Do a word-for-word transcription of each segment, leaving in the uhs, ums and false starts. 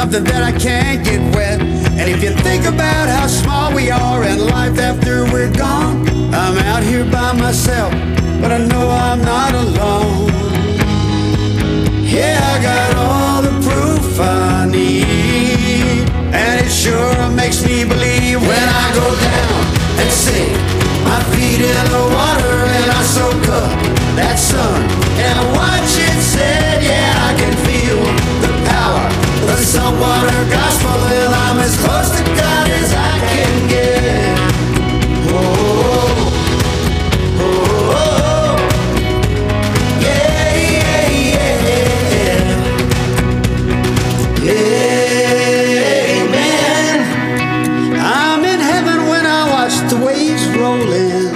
something that I can't get wet. And if you think about how small we are in life after we're gone, I'm out here by myself, but I know I'm not alone. Yeah, I got all the proof I need, and it sure makes me believe when I go down and sink my feet in the water and I soak up that sun and I watch it set. Yeah, I can feel the power of the saltwater gospel, and I'm as close to God as I can get. Oh, oh, oh, oh. Yeah, yeah, yeah, yeah. Amen. I'm in heaven when I watch the waves roll in.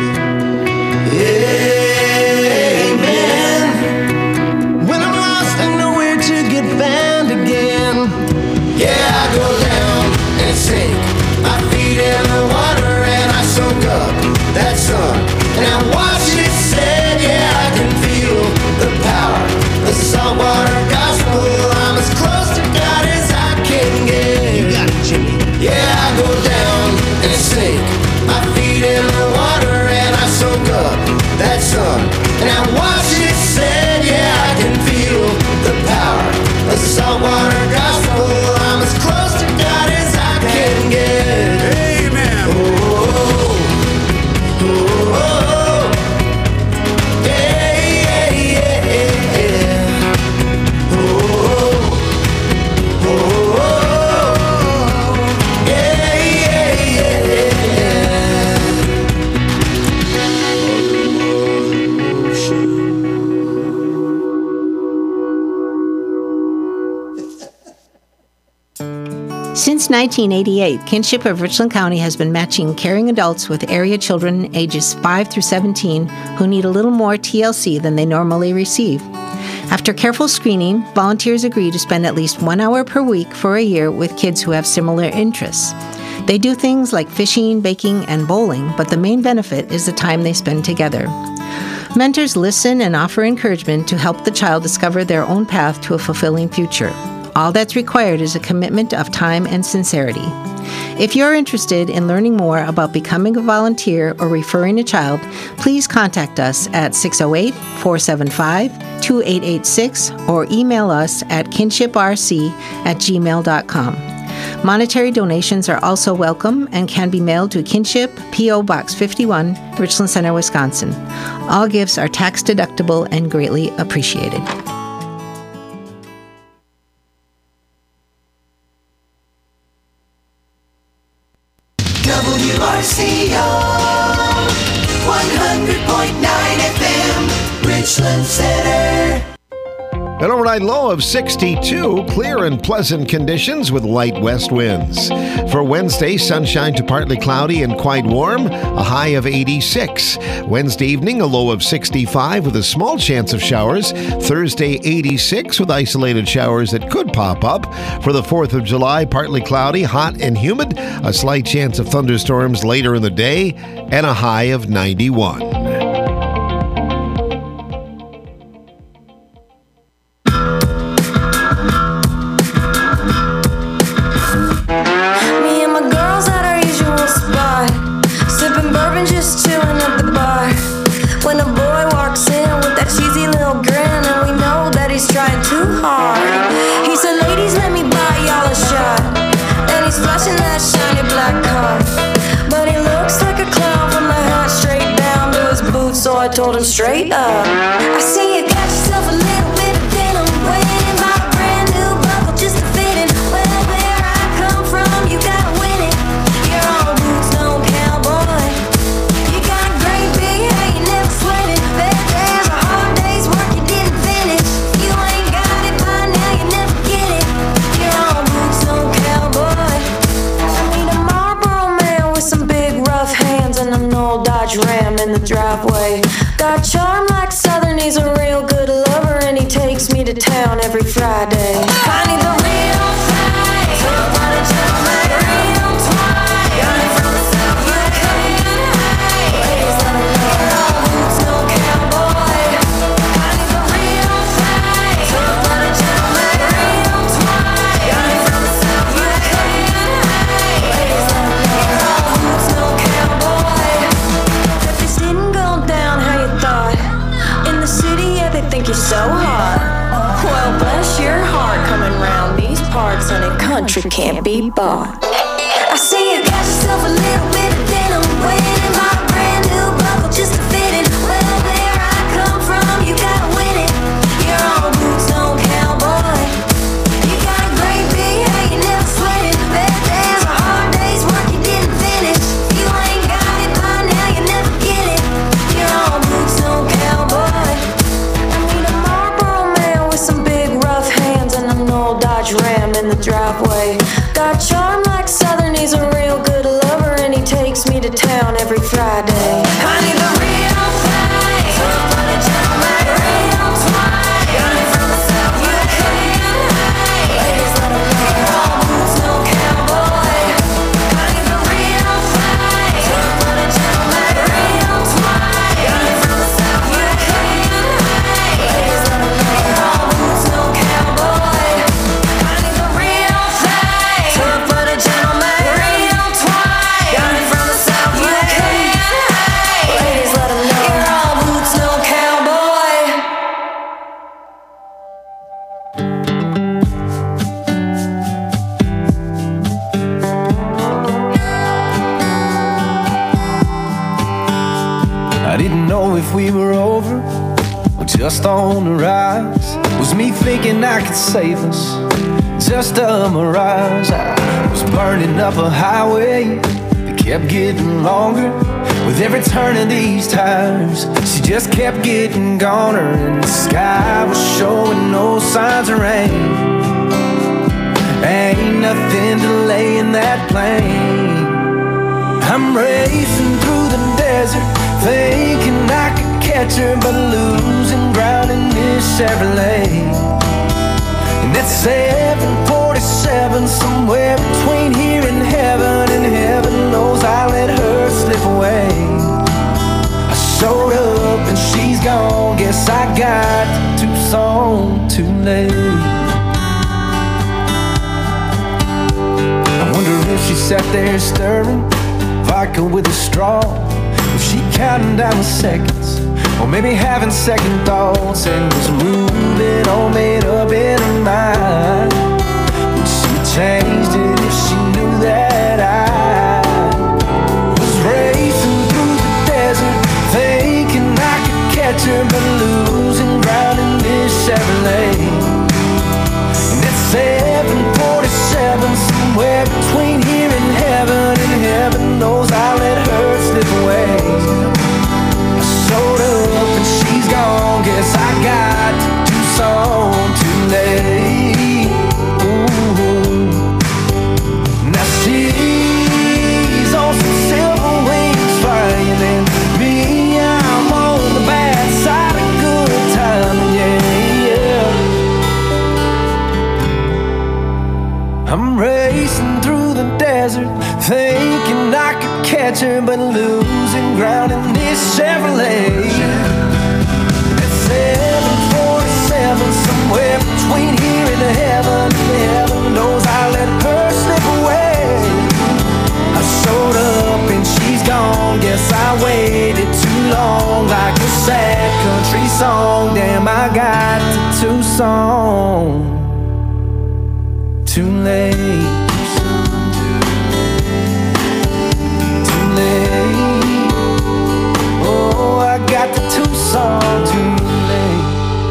Amen. When I'm lost and nowhere to get found again. Yeah, I go down and sink my feet in the water and I soak up that sun and I watch it set. Yeah, I can feel the power of the saltwater gospel. I'm as close to God as I can get. You got it, Jimmy. Yeah, I go down and sink my feet in the water and I soak up that sun and I watch it set. Yeah, I can feel the power of the saltwater gospel. I'm as close to God as I can get. Amen. Oh, oh, oh, oh. Yeah, yeah, yeah, yeah. Oh, oh, oh, oh. Yeah, yeah, yeah, Since nineteen eighty-eight, Kinship of Richland County has been matching caring adults with area children ages five through seventeen who need a little more T L C than they normally receive. After careful screening, volunteers agree to spend at least one hour per week for a year with kids who have similar interests. They do things like fishing, baking, and bowling, but the main benefit is the time they spend together. Mentors listen and offer encouragement to help the child discover their own path to a fulfilling future. All that's required is a commitment of time and sincerity. If you're interested in learning more about becoming a volunteer or referring a child, please contact us at six oh eight, four seven five, two eight eight six or email us at kinshiprc at gmail dot com. Monetary donations are also welcome and can be mailed to Kinship, P O. Box fifty-one, Richland Center, Wisconsin. All gifts are tax deductible and greatly appreciated. W R C O one hundred point nine F M, Richland Center. An overnight low of sixty-two, clear and pleasant conditions with light west winds. For Wednesday, sunshine to partly cloudy and quite warm, a high of eighty-six. Wednesday evening, a low of sixty-five with a small chance of showers. Thursday, eighty-six with isolated showers that could pop up. For the fourth of July, partly cloudy, hot and humid, a slight chance of thunderstorms later in the day, and a high of ninety-one. I told him straight up, I see you got yourself a little bit of denim, waiting by a brand new buckle just to fit in. Well, where I come from, you gotta win it. Your own boots don't count, boy. You got a great big head, you never sweat it. Bad days or hard days, work you didn't finish. You ain't got it by now, you never get it. Your own boots don't count, boy. I need a Marlboro man with some big rough hands and an old Dodge Ram in the driveway. Got charm like Southern, he's a real good lover, and he takes me to town every Friday. I need the real thing, so I wanna tell me real twine. Got it from the South, you can't hide. Ladies, let me know no boots, no cowboy. I need the real thing, so I wanna tell me real twine. Got it from country can't be bought. I see you got yourself a little bit of denim, waiting by a brand new buckle just to fit in. Well, where I come from, you gotta win it. Your own boots don't count, boy. You got a great big hat, you never sweat it. Bad days or hard days, work you didn't finish. You ain't got it by now, you never get it. Your own boots don't count, boy. I need a Marlboro man with some big rough hands and an old Dodge Ram in the driveway. Got charm like Southern, he's a real good lover, and he takes me to town every Friday. I need the real thing, so put a gentleman, real twine. Got it from the South, you can't hang. Ladies, let 'em know your old boots don't count, boy. I need the real thing, so put a gentleman, real twine. Got it from the South, you can't hang. Ladies, let 'em know your old boots don't count, boy. I need the real thing, so put a gentleman, real twine. Got it from the South, you can't hang. Ladies, let 'em know your old boots don't count, boy. I didn't know if we were over or just on the rise. Was me thinking I could save us, just a mirage. I was burning up a highway that kept getting longer. With every turn of these tires, she just kept getting goner. And the sky was showing no signs of rain. Ain't nothing delaying that plane. I'm racing through the desert, thinking I could catch her, but losing ground in this Chevrolet. And that's seven forty-seven, somewhere between here and heaven. And heaven knows I let her slip away. I showed up and she's gone. Guess I got to Tucson too late. I wonder if she sat there stirring vodka with a straw. Was she counting down the seconds, or maybe having second thoughts, and was moving all made up in her mind? Would she changed it if she knew that I was racing through the desert, thinking I could catch her, but losing ground in this Chevrolet? And it's seven forty-seven, somewhere between here and heaven. And heaven knows I let her slip away. I showed up and she's gone. Guess I got to Tucson too late. Ooh. Now she's on some silver wings flying, and me, I'm on the bad side of good time. Yeah, yeah. I'm racing through the desert, thinking I could catch her, but losing ground in this Chevrolet. It's seven forty-seven, somewhere between here and heaven. Heaven knows I let her slip away. I showed up and she's gone. Guess I waited too long, like a sad country song. Damn, I got to Tucson too late. Oh, I got to Tucson too late.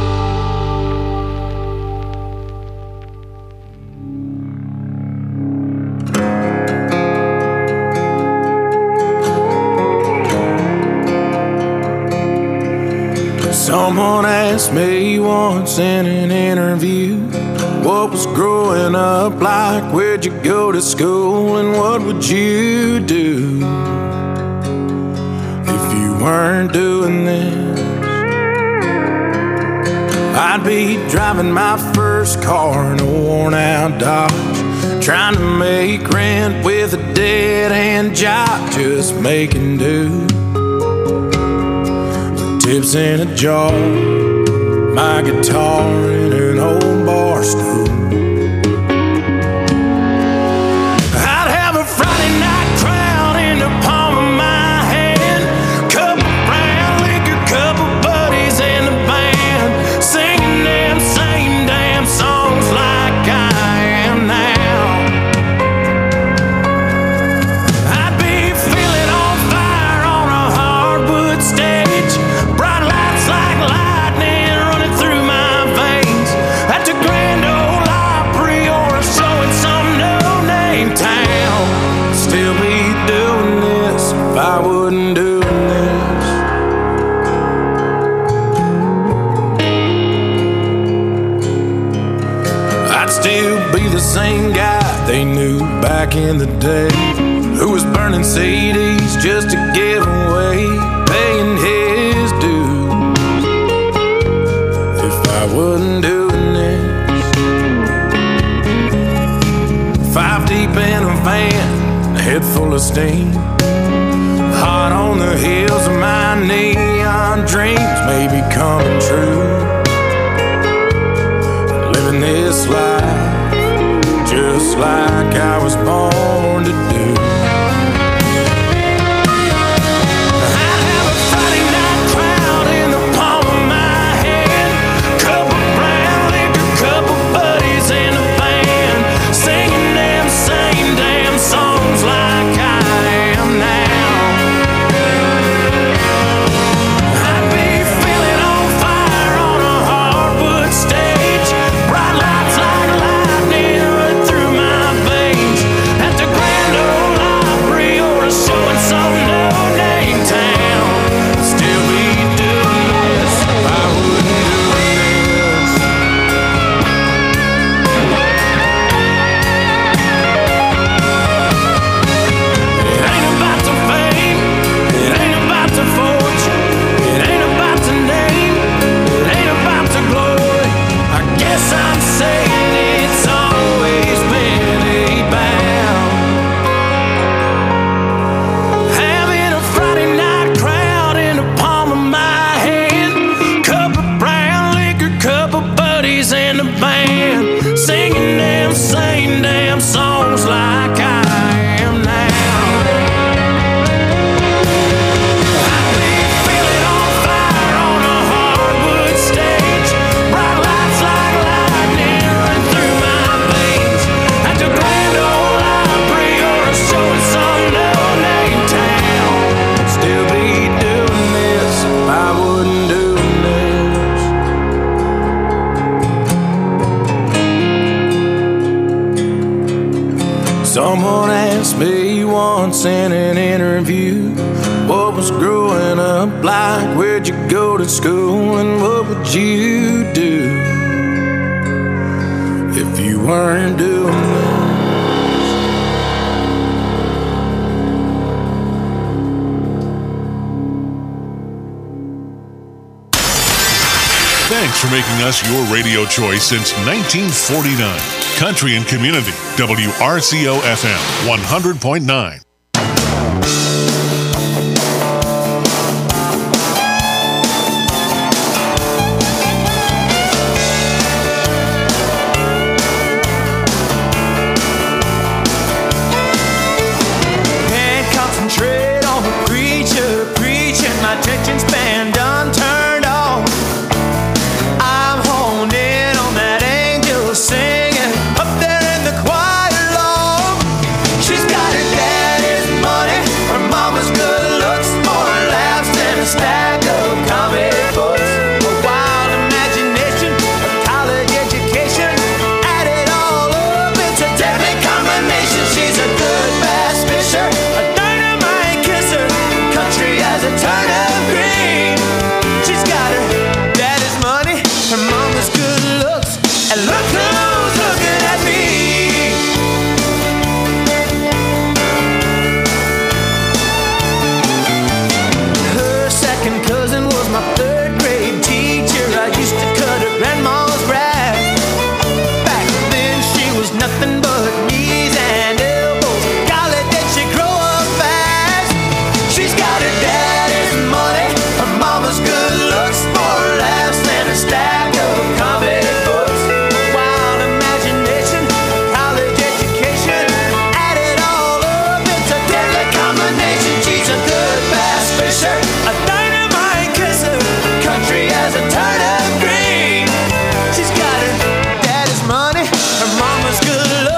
Someone asked me once in an interview, what was growing up like? Where'd you go to school, and what would you do if you weren't doing this? I'd be driving my first car in a worn out Dodge, trying to make rent with a dead-end job, just making do. Tips in a jar, my guitar in an old bar stool. I'd have a Friday night crowd in the palm of my hand, couple brown liquor, couple buddies in the band, singing them same damn songs like I am now. still be the same guy they knew back in the day, who was burning C Ds just to give away, paying his dues. If I wasn't doing this, five deep in a van, a head full of steam, hot on the heels of my neon dreams may be coming true. Living this life just like I was born to do. I have a Friday night crowd in the palm of my hand, couple brown liquor, couple buddies in a band, singing them same damn songs like I am now. I'd be feeling on fire on a hardwood stage, bright lights like lightning run through my veins, at the Grand Ole Opry or a show in some no-name town. Still be doing this if I wouldn't do this. It ain't about the fame, it ain't about the fortune, it ain't about the name, it ain't about the glory. I guess I'm saying it's always been about having a Friday night crowd in the palm of my hand, cup of brown liquor, couple buddies in the band, singing them same damn songs like I am now. I'd be feeling on fire on a hardwood stage, bright lights like lightning run through my veins, at the Grand Ole Opry or a show in some no-name town. Still be doing this if I wasn't doing this. Someone asked me once in an interview, what was growing up like, where'd you go to school, and what would you do if you weren't doing this? Thanks for making us your radio choice since nineteen forty-nine. Country and Community, W R C O F M, one hundred point nine. Can't concentrate on the preacher preaching, my attention span done turned off. I'm honed in on that angel singing up there in the choir loft. She's got her daddy's money, her mama's good looks, more laughs than a stack of comic books. A wild imagination, a college education, add it all up, it's a deadly combination. She's a good bass fisher, a dynamite kisser, country as a turnip green. She's got her daddy's money, her mama's good looks, and look who's looking at me. Her second cousin was my third grade teacher. I used to cut her grandma's grass. Back then she was nothing but knees and elbows. Golly, did she grow up fast? She's got her daddy's money, her mama's good looks, more laughs than a stack of comic books. Wild imagination, college education, add it all up, it's a deadly combination. She's a good bass fisher, a dynamite kisser, country as a turnip green. She's got her daddy's money, her mama's good looks,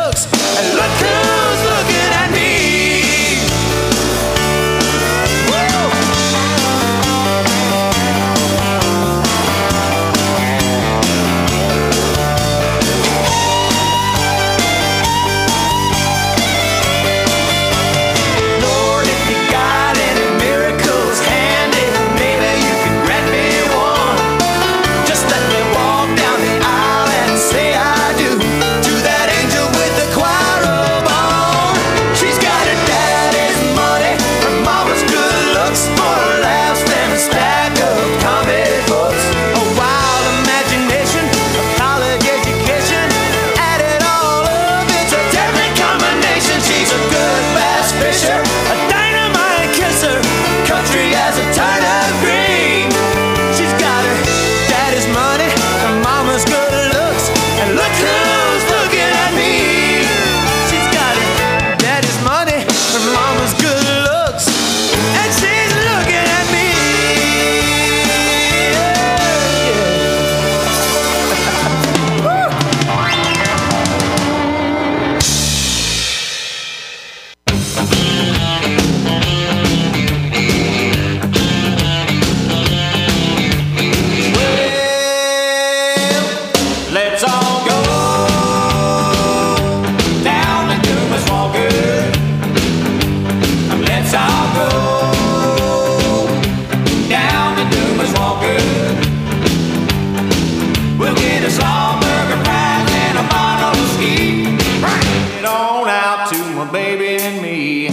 baby and me.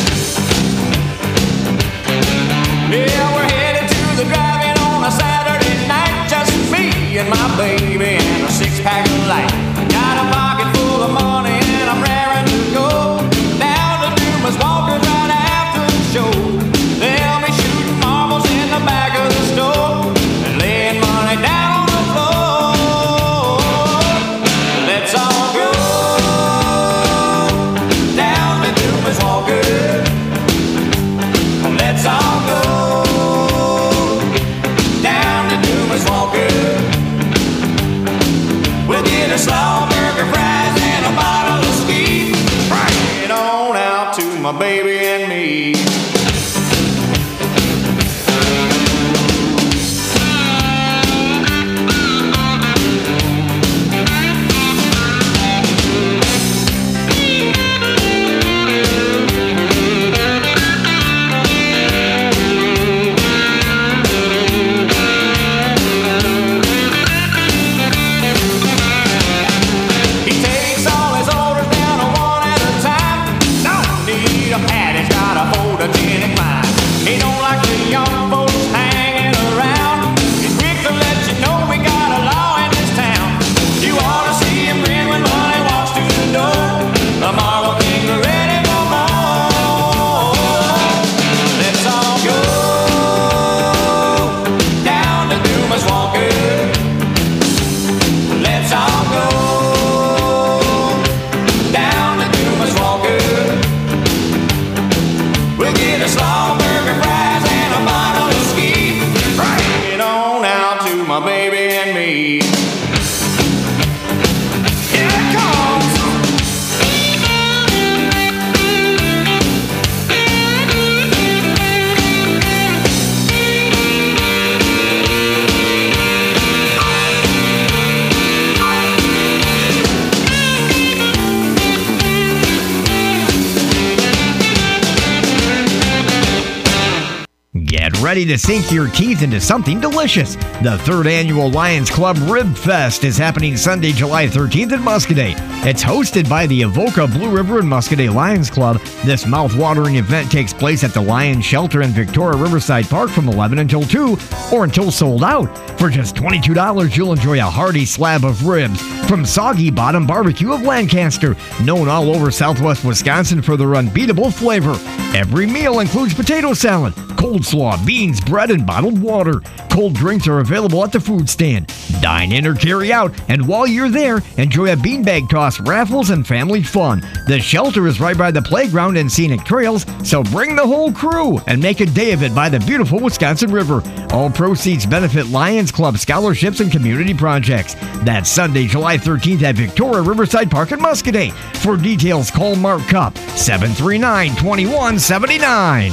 Yeah, we're headed to the drive-in on a Saturday night, just me and my baby and a six-pack of light. Got a pocket full of money and I'm raring to go down to Dumas Walker's right after the show. They'll be shooting marbles in the back of the store and laying money down on the floor. Let's all go down to Dumas Walker. Let's all go down to Dumas Walker. We'll get a slaw burger, fries, and a bottle of ski. Bring it on out to my baby and me. He takes all his orders down one at a time. Don't need a pad, he's got a photogenic mind. He don't like the young folks hanging around. He's quick to let you know we got a law in this town. You ought to see him grin when money walks through the door. The Marble Kings are ready for more. Let's all go down to Dumas Walker. Let's all go down to Dumas Walker. We'll get a slaw burger, fries, and a bottle of ski. Bring it on out to my baby and me. Here it comes. Get ready to sink your teeth into something delicious. The third annual Lions Club Rib Fest is happening Sunday, July thirteenth at Muscoda. It's hosted by the Avoca Blue River and Muscoda Lions Club. This mouth-watering event takes place at the Lions Shelter in Victoria Riverside Park from eleven until two, or until sold out. For just twenty-two dollars, you'll enjoy a hearty slab of ribs from Soggy Bottom Barbecue of Lancaster, known all over southwest Wisconsin for their unbeatable flavor. Every meal includes potato salad, coleslaw, beans, bread, and bottled water. Cold drinks are available at the food stand. Dine in or carry out, and while you're there, enjoy a beanbag toss, raffles, and family fun. The shelter is right by the playground and scenic trails, so bring the whole crew and make a day of it by the beautiful Wisconsin River. All proceeds benefit Lions Club scholarships and community projects. That's Sunday, July thirteenth at Victoria Riverside Park in Muscoda. For details, call Mark Cup, seven three nine, two one seven nine.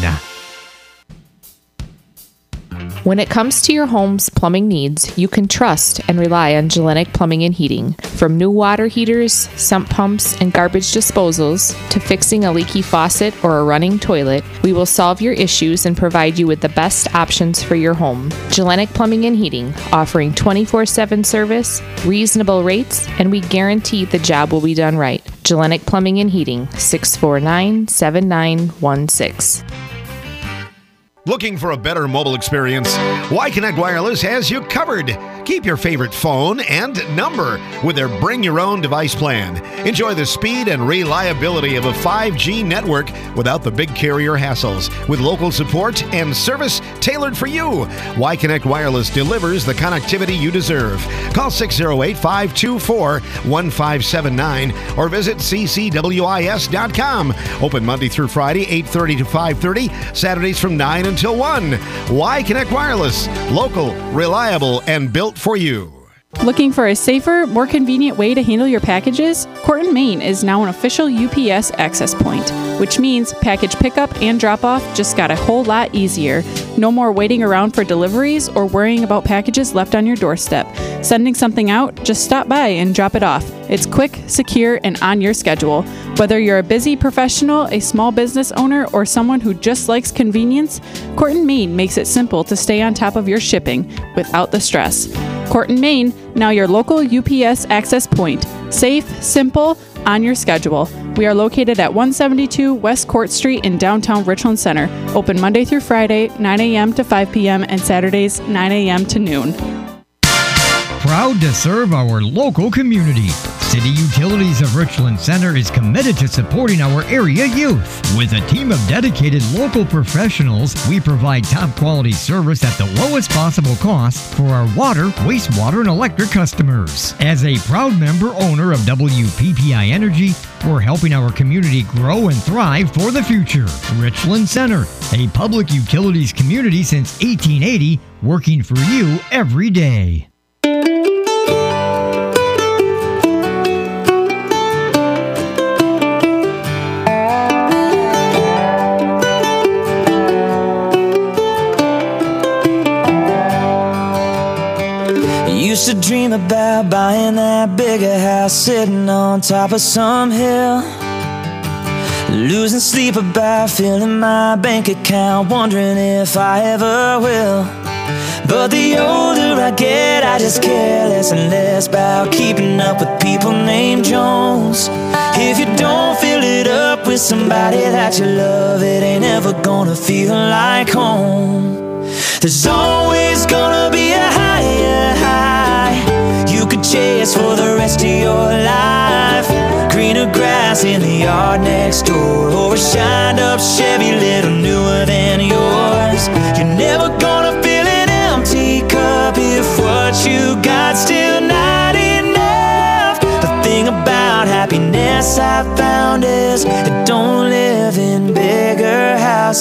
When it comes to your home's plumbing needs, you can trust and rely on Gellenic Plumbing and Heating. From new water heaters, sump pumps, and garbage disposals, to fixing a leaky faucet or a running toilet, we will solve your issues and provide you with the best options for your home. Gellenic Plumbing and Heating, offering twenty-four seven service, reasonable rates, and we guarantee the job will be done right. Gellenic Plumbing and Heating, six four nine, seven nine one six. Looking for a better mobile experience? Y-Connect Wireless has you covered. Keep your favorite phone and number with their Bring Your Own Device plan. Enjoy the speed and reliability of a five G network without the big carrier hassles, with local support and service tailored for you. Y-Connect Wireless delivers the connectivity you deserve. Call six oh eight, five two four, one five seven nine or visit c c w i s dot com. Open Monday through Friday, eight thirty to five thirty, Saturdays from nine until one. Y-Connect Wireless, local, reliable, and built for you. Looking for a safer, more convenient way to handle your packages? Corton, Maine is now an official U P S access point, which means package pickup and drop-off just got a whole lot easier. No more waiting around for deliveries or worrying about packages left on your doorstep. Sending something out? Just stop by and drop it off. It's quick, secure, and on your schedule. Whether you're a busy professional, a small business owner, or someone who just likes convenience, Corton, Maine makes it simple to stay on top of your shipping without the stress. Corton, Maine, now your local U P S access point. Safe, simple, on your schedule. We are located at one seventy-two West Court Street in downtown Richland Center. Open Monday through Friday, nine a.m. to five p.m. and Saturdays, nine a.m. to noon. Proud to serve our local community. City Utilities of Richland Center is committed to supporting our area youth. With a team of dedicated local professionals, we provide top quality service at the lowest possible cost for our water, wastewater, and electric customers. As a proud member owner of W P P I Energy, we're helping our community grow and thrive for the future. Richland Center, a public utilities community since eighteen eighty, working for you every day. Used to dream about buying that bigger house sitting on top of some hill. Losing sleep about filling my bank account, wondering if I ever will. But the older I get, I just care less and less about keeping up with people named Jones. If you don't fill it up with somebody that you love, it ain't ever gonna feel like home. There's always gonna be a higher high you could chase for the rest of your life. Greener grass in the yard next door, or a shined up Chevy little newer than yours. You're never gonna fill an empty cup if what you got still not enough. The thing about happiness I found is it don't live in bigger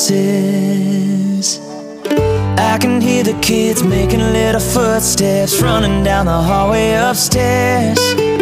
houses. I can hear the kids making little footsteps running down the hallway upstairs.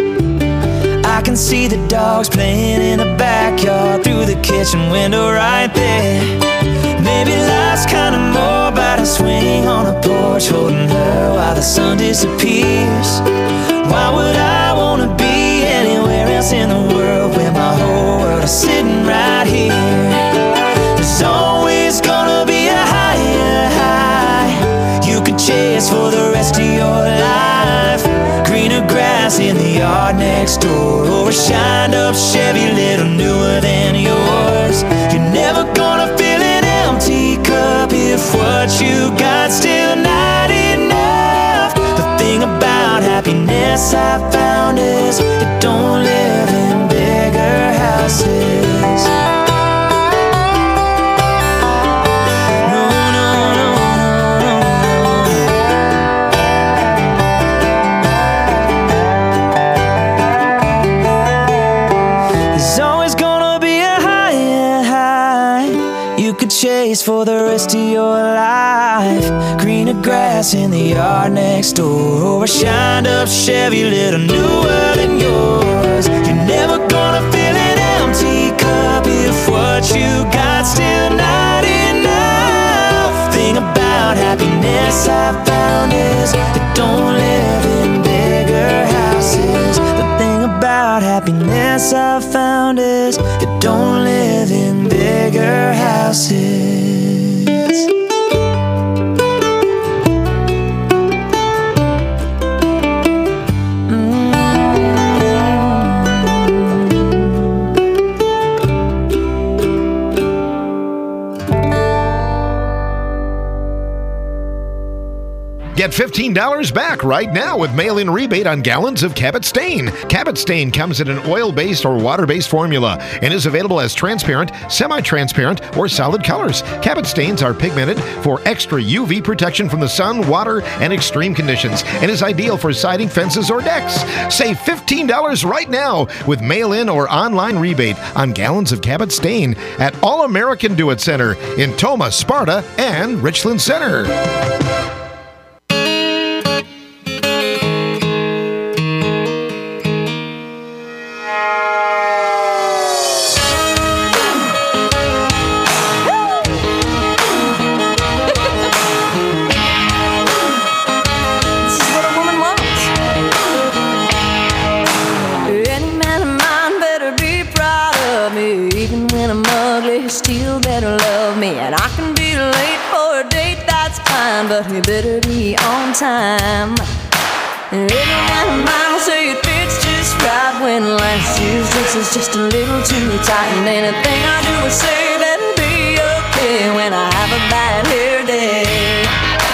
I can see the dogs playing in the backyard through the kitchen window right there. Maybe life's kinda more about a swing on a porch holding her while the sun disappears. Why would I wanna be anywhere else in the world when my whole world is sitting right here? There's always gonna be a higher high you could chase for the rest of your life. Greener grass in the yard next door, or a shined up Chevy little newer than yours. You're never gonna fill an empty cup if what you got still not enough. The thing about happiness I found is it don't live in bigger houses. Chase for the rest of your life. Greener grass in the yard next door, or a shined up Chevy little newer than yours. You're never gonna fill an empty cup if what you got still not enough. Thing about happiness I found is it don't live in bigger houses. The thing about happiness I found is it don't live in bigger houses. Get fifteen dollars back right now with mail-in rebate on gallons of Cabot Stain. Cabot Stain comes in an oil-based or water-based formula and is available as transparent, semi-transparent, or solid colors. Cabot Stains are pigmented for extra U V protection from the sun, water, and extreme conditions, and is ideal for siding, fences, or decks. Save fifteen dollars right now with mail-in or online rebate on gallons of Cabot Stain at All American Do It Center in Tomah, Sparta, and Richland Center. But you better be on time. And every man of mine will say it fits just cried when last year's dress was just a little too tight. And anything I do or say better be okay when I have a bad hair day.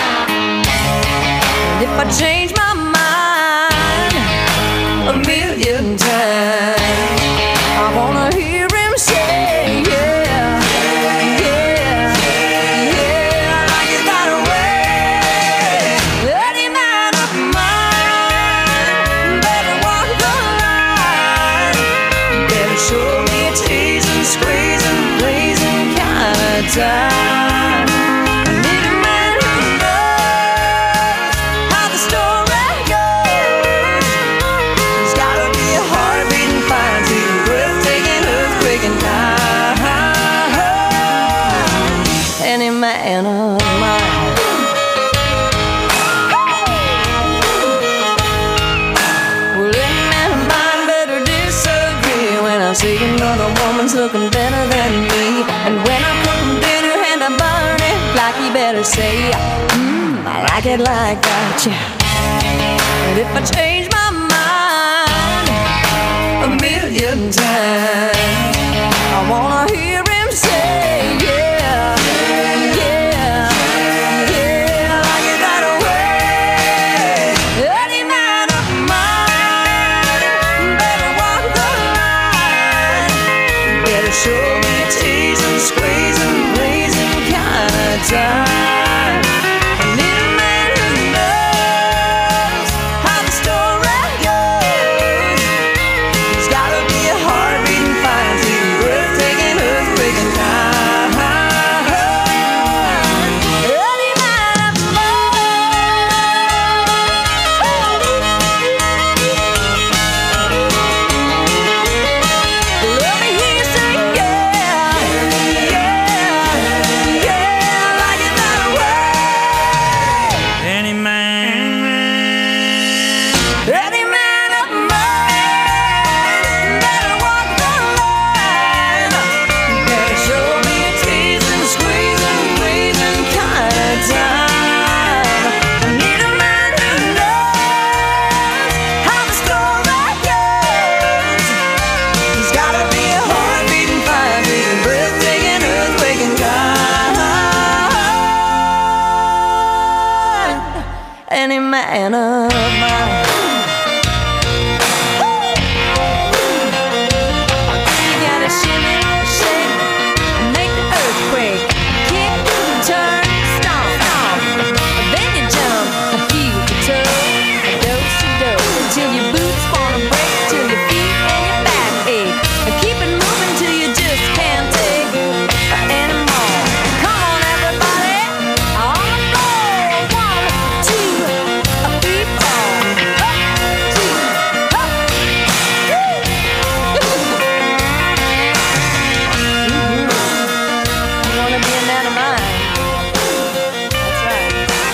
And if I change my mind a million times, I wanna hear him say, yeah, yeah, yeah, like it right away. Any man of mine better walk the line, better show me a teasing, squeezing, blazing kind of time. I need a man who knows how the story goes. There's gotta be a heart beating fire to a breathtaking, earthquaking time. Any man of mine. Well, any man of mine better disagree when I see another woman's looking better than me. And when I cook him dinner and I burn it, like he better say, mmm, I like it like that, yeah. And if I change my mind a million times, I wanna hear him say, yeah, yeah, yeah, like it right away. Any man of mine better walk the line, better show me a teasing, squeezing, blazing kind of time. I need a man who knows how the story goes. There's gotta be a heart beating fire to a breathtaking, earthquaking time. Any man of mine. Let me hear you say, yeah, yeah, yeah, like it right away. Any man, Any man of mine better walk the line, better show me a teasing, squeezing, pleasing kind of time. I need a man who knows how the story goes. There's gotta be a heart beating, fire beating, breathtaking, earthquaking kind. Any man of mine. You gotta shimmy, shake, and make the earthquake. Kick, turn, stomp, stomp. Then you jump, a heel to toe, a do-si-do, till your boots wanna break, till your feet and your back ache. And keep it moving till you just can't take it anymore. Come on, everybody, on the floor. One, two, a three, four. Up, two, up. You wanna be a man of mine? That's right.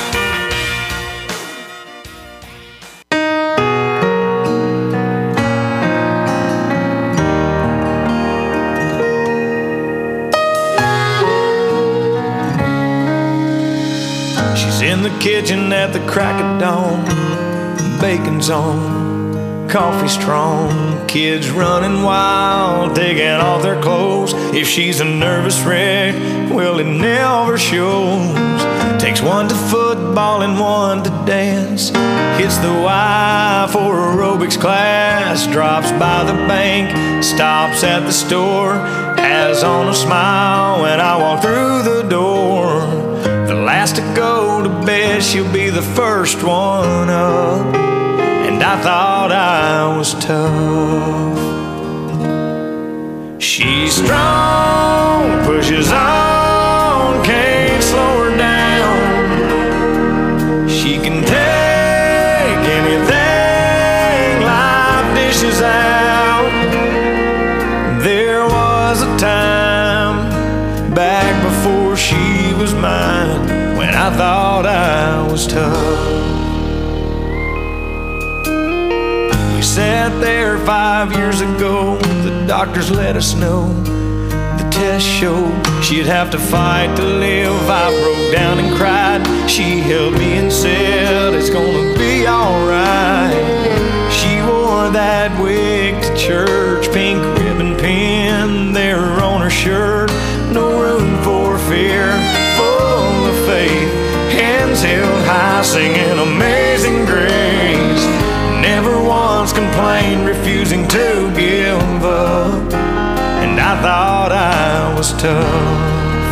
She's in the kitchen at the crack of dawn. Bacon's on, coffee strong. Kids running wild, taking off their clothes. If she's a nervous wreck, well, it never shows. Takes one to football and one to dance. Hits the Y for aerobics class. Drops by the bank, stops at the store. Has on a smile when I walk through the door. The last to go to bed, she'll be the first one up. And I thought I was tough. She's strong, pushes on, can't slow her down. She can take anything life dishes out. There was a time back before she was mine when I thought I was tough. We sat there five years ago. The doctors let us know the test showed she'd have to fight to live. I broke down and cried. She held me and said it's gonna be alright. She wore that wig to church, pink ribbon pin there on her shirt. No room for fear, full of faith, hands held high, singing Amazing Grace. Never once complained, refusing to give up, and I thought I was tough.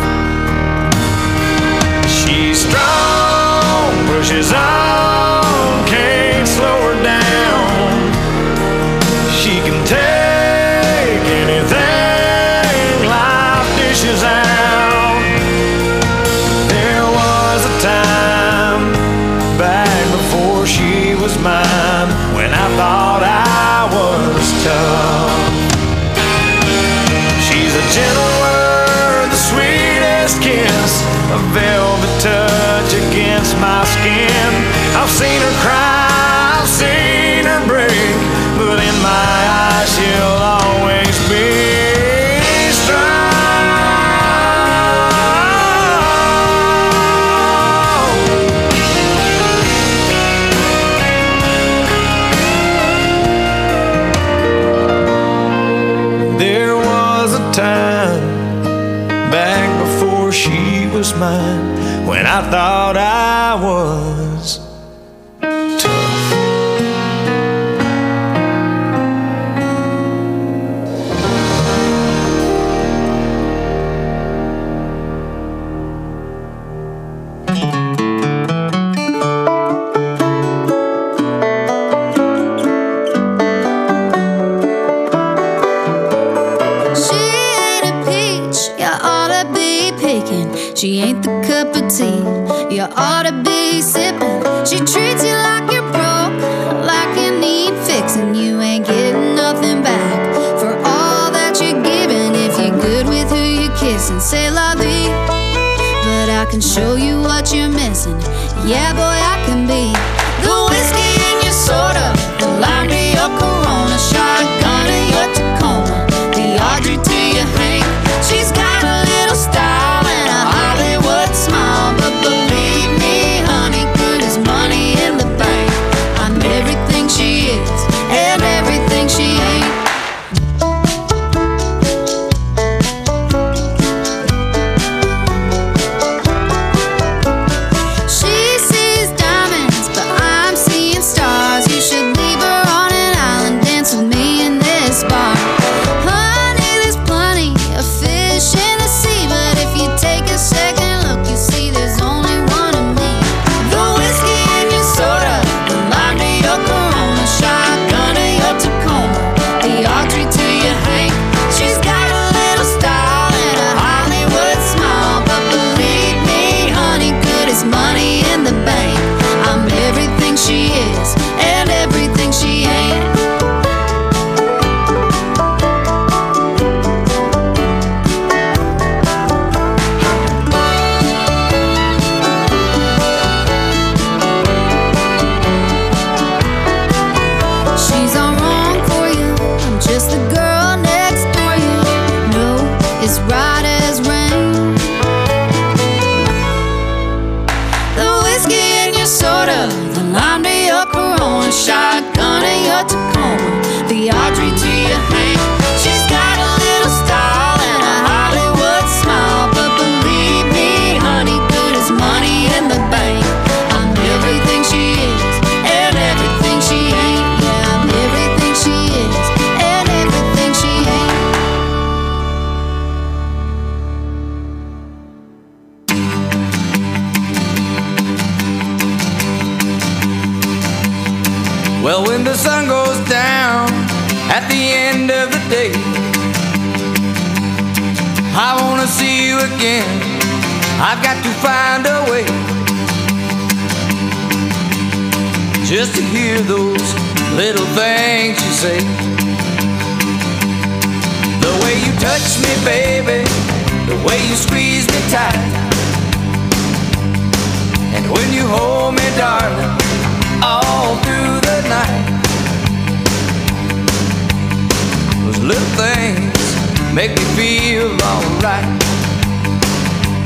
She's strong, pushes on, can't slow her down. She can take anything life dishes out. There was a time back before she was mine when I thought I was tough. She's a gentle word, the sweetest kiss, a velvet touch against my skin. I've seen her cry, I've seen her break, but in my eyes she'll always be strong. There was a time back before she was mine when I thought I was tough. She ain't a peach, you oughta be picking. She ain't the cup of tea you oughta be sipping. She treats you like you're broke, like you need fixing. You ain't getting nothing back for all that you're giving. If you're good with who you're kissing, say la vie, but I can show you what you're missing. Yeah, boy, I can be the whiskey in your soda, the lime to your Corona, shotgun in your Tacoma, the Audrey to your Hank. She's got a little style and a Hollywood smile, but believe me, honey, good as money in the bank. I'm everything she is and everything she ain't. She sees diamonds, but I'm seeing stars. You should leave her on an island, dance with me in this bar. Honey, there's plenty of fish in the sea, but if you take a second look, you see there's only one of me. The whiskey in your soda, the lime to your Corona, shotgun to your Tacoma, the Audrey to your Hank. She's got a little style and a Hollywood smile, but believe me, honey, good as money in the bank. I'm everything she is and everything she ain't. She's all wrong for you, I'm just the girl next door. You know it's right as rain. The whiskey in your soda, the lime to your Corona, shotgun to your Tacoma, the Audrey to your Hank. She's got a little style and a Hollywood smile, but believe me, honey, good as money in the bank. I'm everything she is and everything she ain't. Yeah, I'm everything she is and everything she ain't. Well, when the sun goes down at the end of the day, I wanna see you again. I've got to find a way just to hear those little things you say. The way you touch me, baby, the way you squeeze me tight, and when you hold me, darling, all through the night. Those little things make me feel alright.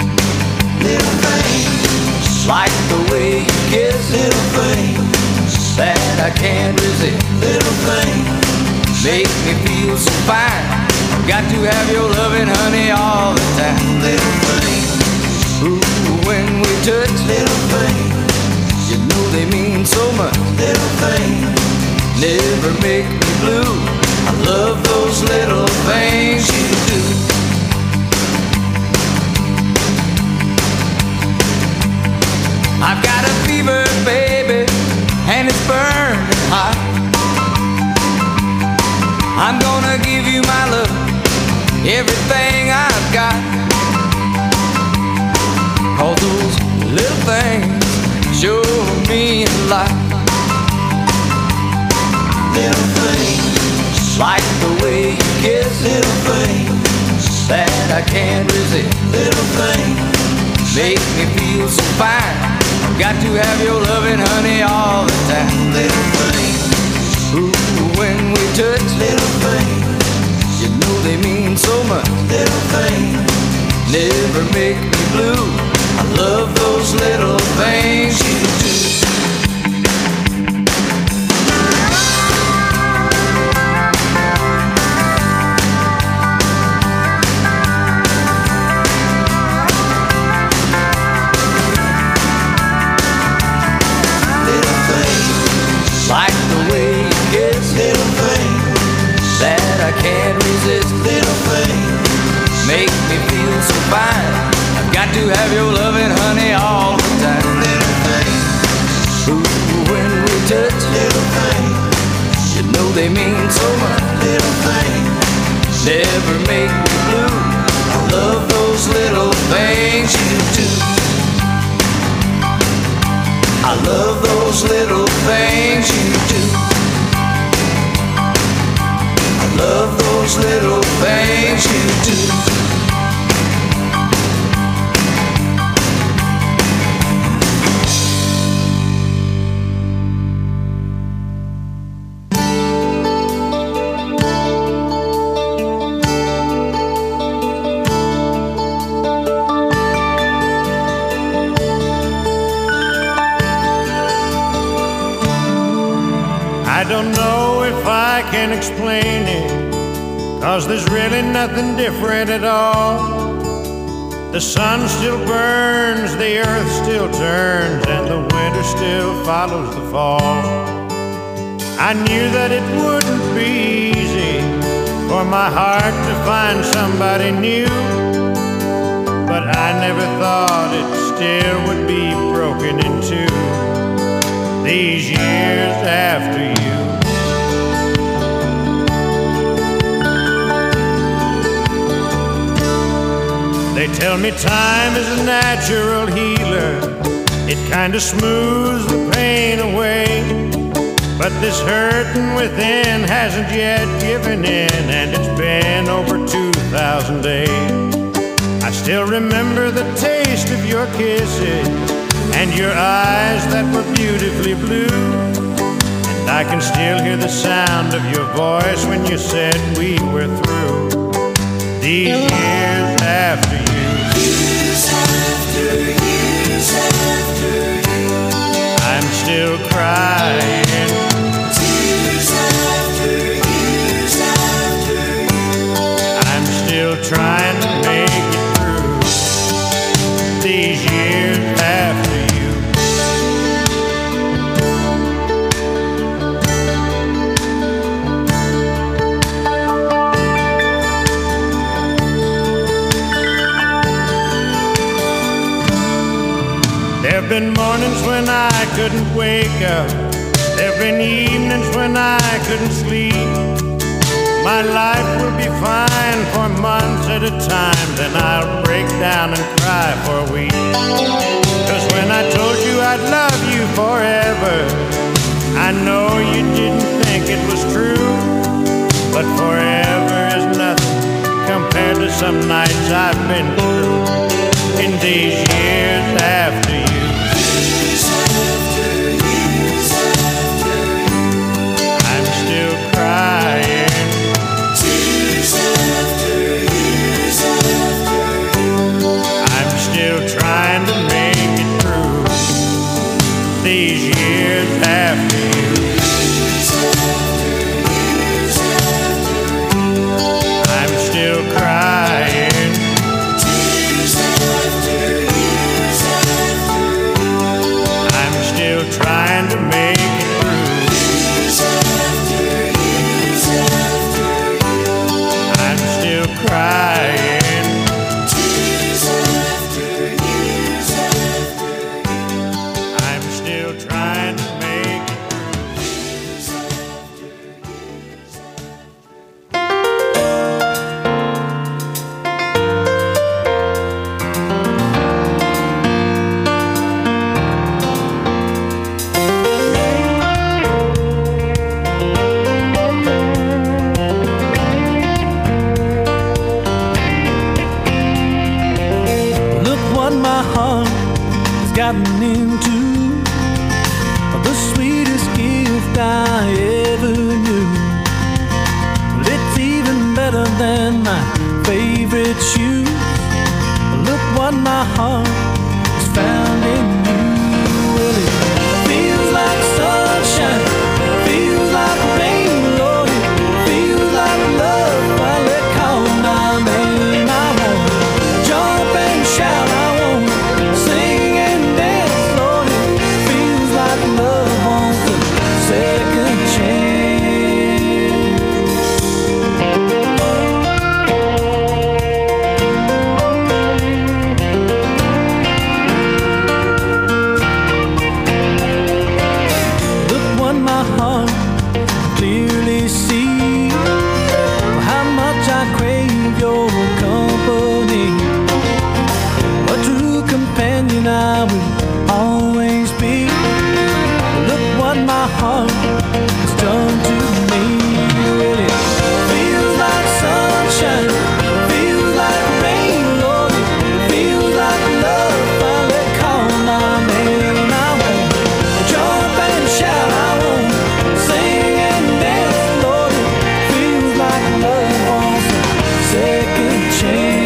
Little things, like the way you kiss. Little things, that I can't resist. Little things make me feel so fine. Got to have your loving, honey, all the time. Little things, ooh, when we touch. Little things, you know they mean so much. Little things never make me blue. I love those little things you do. I've got a fever, baby, and it's burning hot. I'm gonna give you my love, everything I've got. 'Cause those little things sure mean a lot. Little things, like the way you kiss. Little things that I can't resist. Little things make me feel so fine. Got to have your loving, honey, all the time. Little things, ooh, when we touch. Little things, you know they mean so much. Little things never make me blue. I love those little things you do. Like the way you kiss. Little things that I can't resist. Little things make me feel so fine. I've got to have your loving, honey, all the time. Little things, ooh, when we touch. Little things, you know they mean so much. Little things never make me blue. I love those little things you do. I love those little things you do. I love those little things you do. I don't know if I can explain it, 'cause there's really nothing different at all. The sun still burns, the earth still turns, and the winter still follows the fall. I knew that it wouldn't be easy for my heart to find somebody new, but I never thought it still would be broken in two these years after you. They tell me time is a natural healer. It kinda smooths the pain away. But this hurting within hasn't yet given in, and it's been over two thousand days. I still remember the taste of your kisses and your eyes that were beautifully blue. And I can still hear the sound of your voice when you said we were through. These years after you. Years after, years after you. I'm still crying. Tears after, years after you. I'm still trying to make it through. These years after you. There've been mornings when I couldn't wake up. There've been evenings when I couldn't sleep. My life will be fine for months at a time, then I'll break down and cry for a week. 'Cause when I told you I'd love you forever, I know you didn't think it was true. But forever is nothing compared to some nights I've been through in these years after you. Years after, years after you. I'm still crying. Tears after, years after you. I'm still trying to make it through these years after you. gotten into the sweetest gift I ever knew. Well, it's even better than my favorite shoes. Look what my heart has found in you. Well, it feels like sunshine, feels like rain, Lord, it feels like love while it calls my name. I won't jump and shout, I won't sing and dance, Lord, it feels like love wants a second chance. Look what my heart clearly sees, how much I crave your company. A true companion I will always be. Look what my heart has done to me. Well, it feels like sunshine, feels like rain, Lord, it feels like love finally called my name. I won't jump and shout, I won't sing and dance, Lord, it feels like love wants a second chance.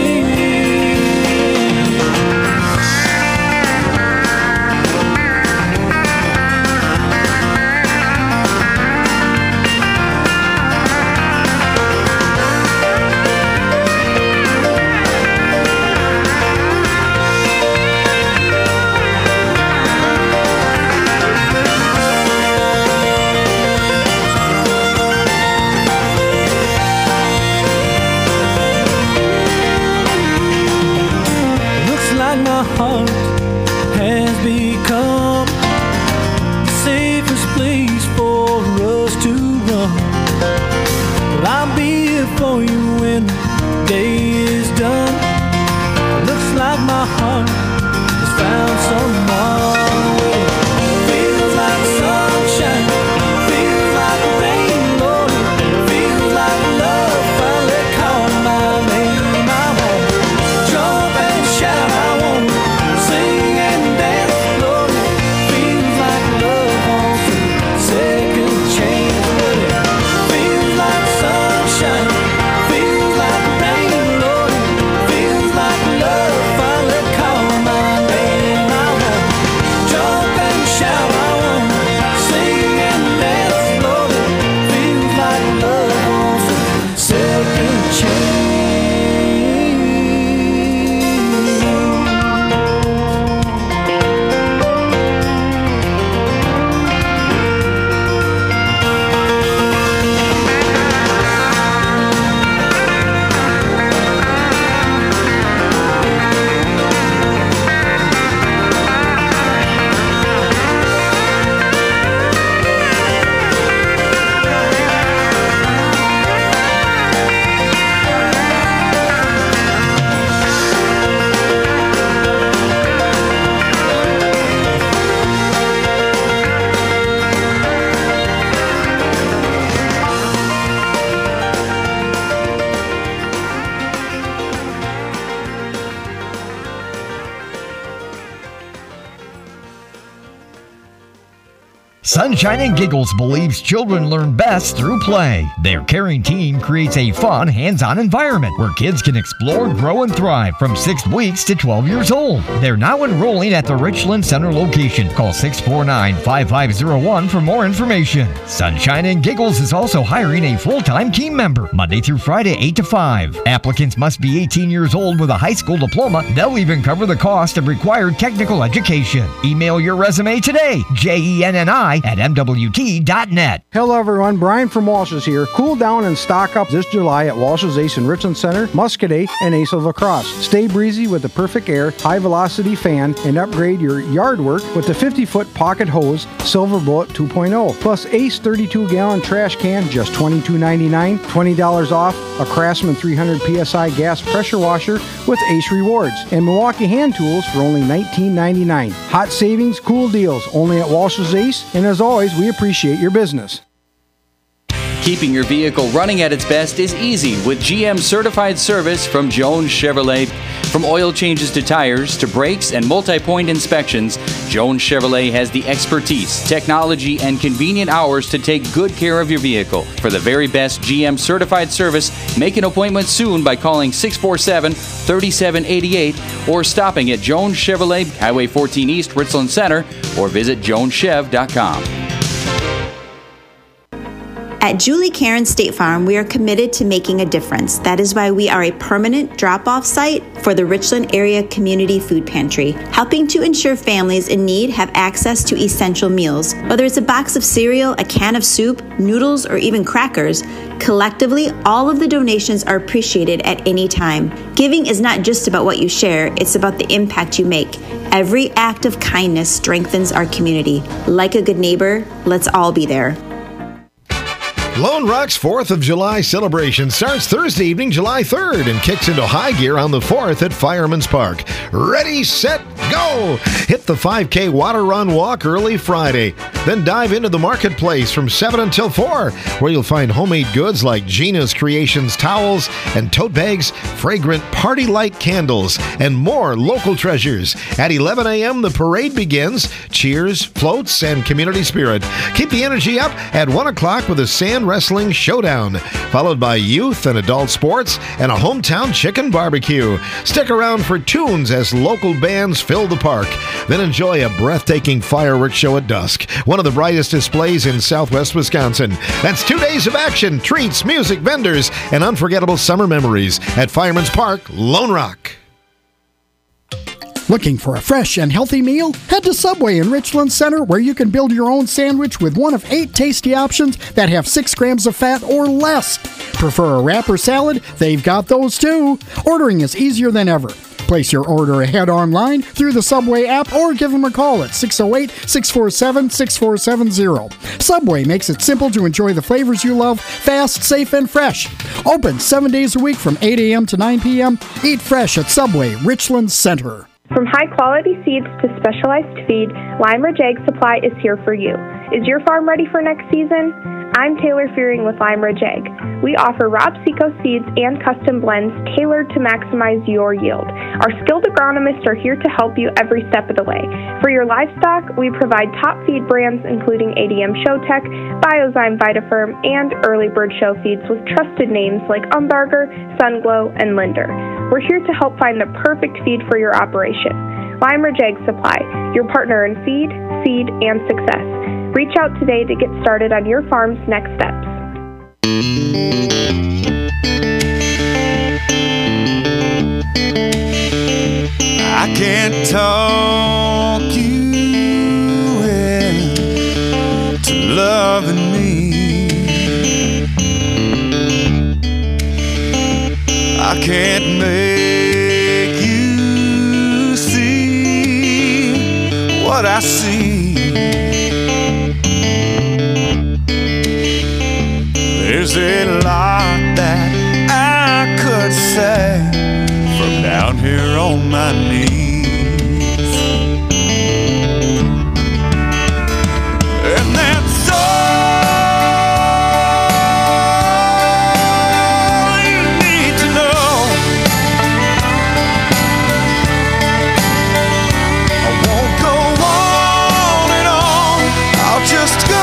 Looks like my heart has become the safest place for us to run. Well, I'll be here for you when the day is done. Looks like my heart has found someone. Well, it feels like sunshine, feels like rain, Lord, it feels like love finally called my name. I won't jump and shout, I won't sing and dance, Lord, it feels like love wants a second chance. Well, it feels like sunshine, feels like rain, Lord, it feels like love finally called my name. I won't jump and shout, I won't sing and dance, Lord, it feels like love wants a second chance. Sunshine and Giggles believes children learn best through play. Their caring team creates a fun, hands-on environment where kids can explore, grow, and thrive from six weeks to twelve years old. They're now enrolling at the Richland Center location. Call six four nine, five five zero one for more information. Sunshine and Giggles is also hiring a full-time team member, Monday through Friday, eight to five. Applicants must be eighteen years old with a high school diploma. They'll even cover the cost of required technical education. Email your resume today, J E N N I at M W T dot net. Hello everyone, Brian from Walsh's here. Cool down and stock up this July at Walsh's Ace in Richland Center, Muscadet, and Ace of La Crosse. Stay breezy with the perfect air, high velocity fan, and upgrade your yard work with the fifty foot pocket hose, Silver Bullet two point oh. Plus Ace thirty-two gallon trash can, just twenty-two ninety-nine, twenty dollars off a Craftsman three hundred P S I gas pressure washer with Ace Rewards, and Milwaukee hand tools for only nineteen ninety-nine. Hot savings, cool deals, only at Walsh's Ace, and as always, we appreciate your business. Keeping your vehicle running at its best is easy with G M certified service from Jones Chevrolet. For From oil changes to tires to brakes and multi-point inspections, Jones Chevrolet has the expertise, technology, and convenient hours to take good care of your vehicle. For the very best G M certified service, make an appointment soon by calling six four seven, three seven eight eight or stopping at Jones Chevrolet, Highway fourteen East, Richland Center, or visit jones chev dot com. At Julie Karen State Farm, we are committed to making a difference. That is why we are a permanent drop-off site for the Richland Area Community Food Pantry, helping to ensure families in need have access to essential meals. Whether it's a box of cereal, a can of soup, noodles, or even crackers, collectively, all of the donations are appreciated at any time. Giving is not just about what you share, it's about the impact you make. Every act of kindness strengthens our community. Like a good neighbor, let's all be there. Lone Rock's fourth of July celebration starts Thursday evening, July third, and kicks into high gear on the fourth at Fireman's Park. Ready, set, go! Hit the five K water run walk early Friday. Then dive into the marketplace from seven until four, where you'll find homemade goods like Gina's Creations towels and tote bags, fragrant party light candles, and more local treasures. At eleven a.m., the parade begins. Cheers, floats, and community spirit. Keep the energy up at one o'clock with a sand wrestling showdown, followed by youth and adult sports and a hometown chicken barbecue. Stick around for tunes as local bands fill the park. Then enjoy a breathtaking fireworks show at dusk, one of the brightest displays in southwest Wisconsin. That's two days of action, treats, music, vendors, and unforgettable summer memories at Fireman's Park, Lone Rock. Looking for a fresh and healthy meal? Head to Subway in Richland Center, where you can build your own sandwich with one of eight tasty options that have six grams of fat or less. Prefer a wrap or salad? They've got those too. Ordering is easier than ever. Place your order ahead online through the Subway app or give them a call at six oh eight, six four seven, six four seven zero. Subway makes it simple to enjoy the flavors you love, fast, safe, and fresh. Open seven days a week from eight a.m. to nine p.m. Eat fresh at Subway, Richland Center. From high-quality seeds to specialized feed, Lime Ridge Egg Supply is here for you. Is your farm ready for next season? I'm Taylor Fearing with Lime Ridge Egg. We offer Rob Seco seeds and custom blends tailored to maximize your yield. Our skilled agronomists are here to help you every step of the way. For your livestock, we provide top feed brands including A D M Showtech, Biozyme Vitafirm, and Early Bird Show feeds with trusted names like Umbarger, Sunglow, and Linder. We're here to help find the perfect feed for your operation. Lime Ridge Egg Supply, your partner in feed, seed, and success. Reach out today to get started on your farm's next steps. I can't talk you into loving me. I can't make you see what I see. There's a lot that I could say from down here on my knees, and that's all you need to know. I won't go on and on, I'll just go.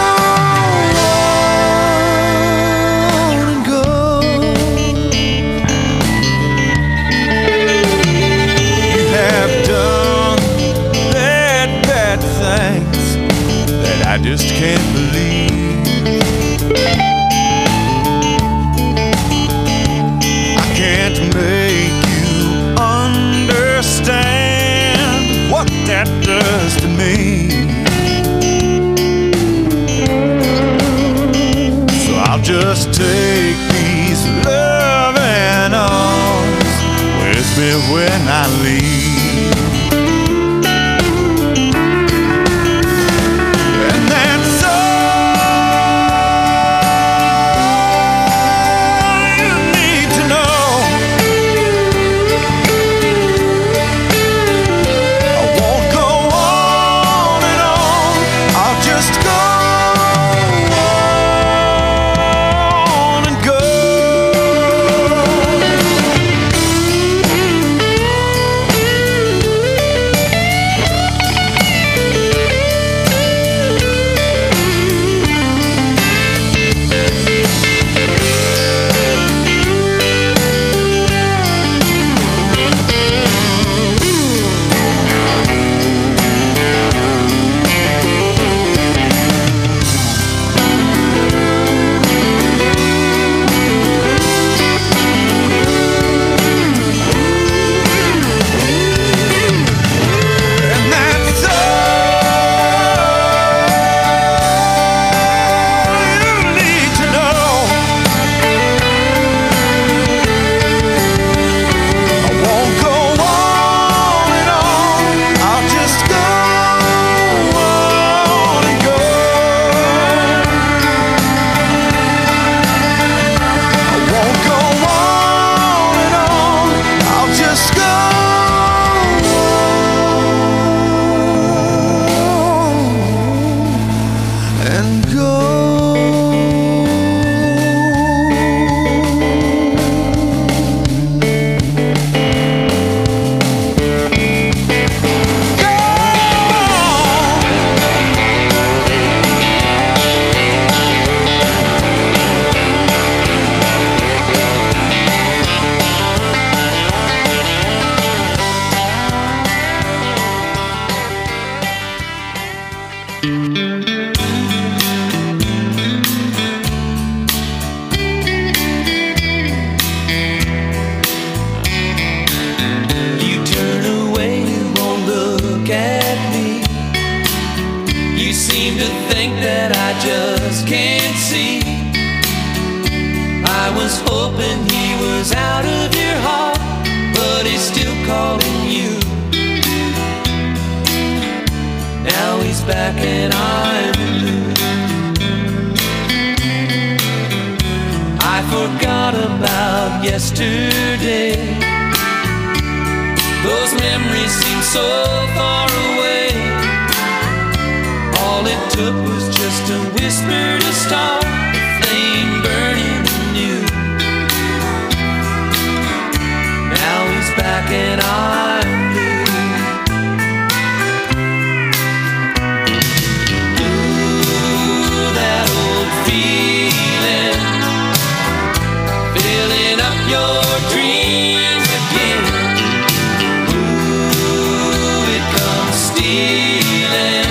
I just can't believe. I can't make you understand what that does to me. So I'll just take these loving arms with me when I leave. back and I'm blue. I forgot about yesterday. Those memories seem so far away. All it took was just a whisper to start the flame burning anew. Now he's back and I'm blue. Ooh, that old feeling, filling up your dreams again. Ooh, it comes stealing,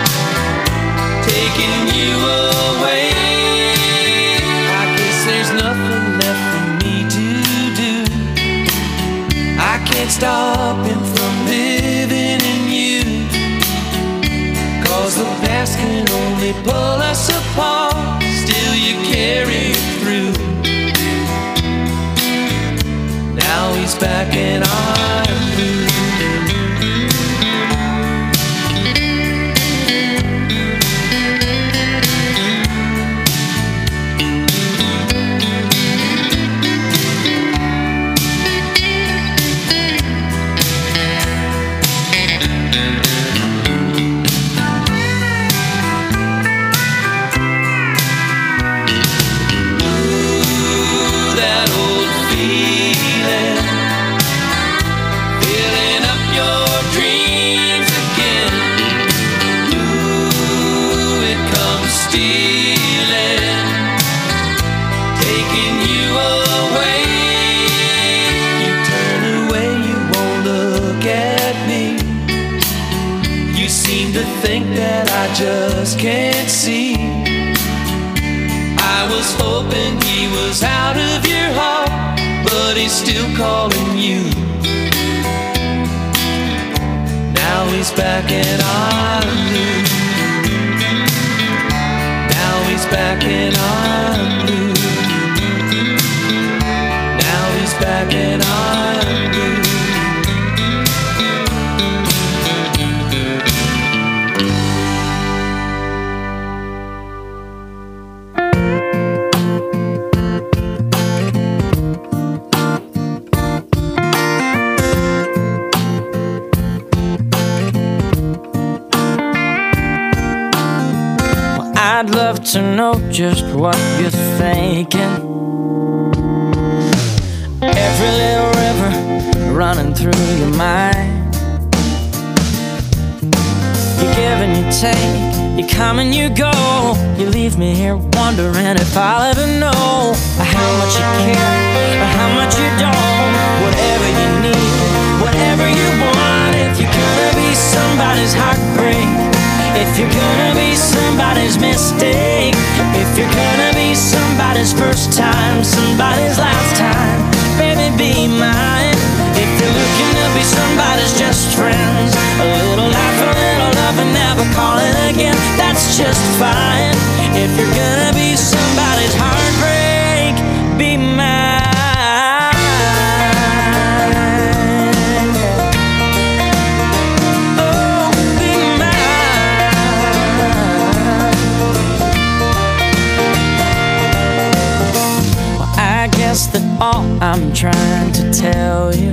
taking you away. I guess there's nothing left for me to do. I can't stop him from living in you, 'cause the past can only pull us apart. Still you carry it through. Now he's back and I'm blue. Just can't see. I was hoping he was out of your heart, but he's still calling you. Now he's back and I'm blue. Now he's back and I'm blue. Now he's back and I'm blue. I'd love to know just what you're thinking. Every little river running through your mind. You give and you take, you come and you go. You leave me here wondering if I'll ever know how much you care or how much you don't. Whatever you need, whatever you want. If you're gonna be somebody's heartbreak, if you're gonna be somebody's mistake, if you're gonna be somebody's first time, somebody's last time, baby, be mine. If you're looking to be somebody's just friends, a little laugh, a little love, and never call it again, that's just fine. If you're gonna be somebody's heartbreak, be mine. That all I'm trying to tell you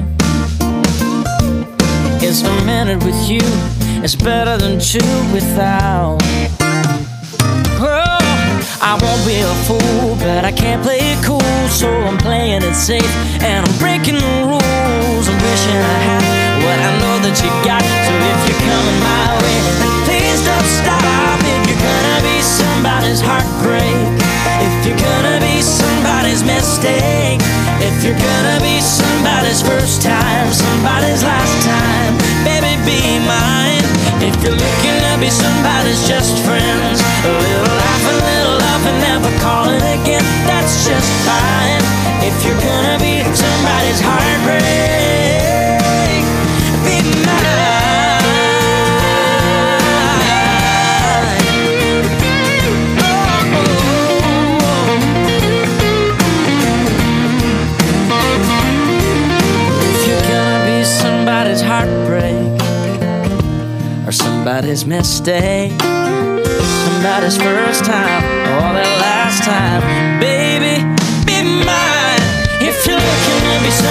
is a minute with you is better than two without. Oh, I won't be a fool, but I can't play it cool, so I'm playing it safe and I'm breaking the rules. I'm wishing I had what I know that you got. So if you're coming my way, then please don't stop. If you're gonna be somebody's heartbreak, if you're gonna be somebody's mistake, if you're gonna be somebody's first time, somebody's last time, baby, be mine. If you're looking to be somebody's just friends, a little laugh, a little love, and never call it again, that's just fine. If you're gonna be somebody's heartbreak, be mine. Somebody's heartbreak or somebody's somebody's mistake, somebody's first time or their last time. Baby, be mine if you're looking to be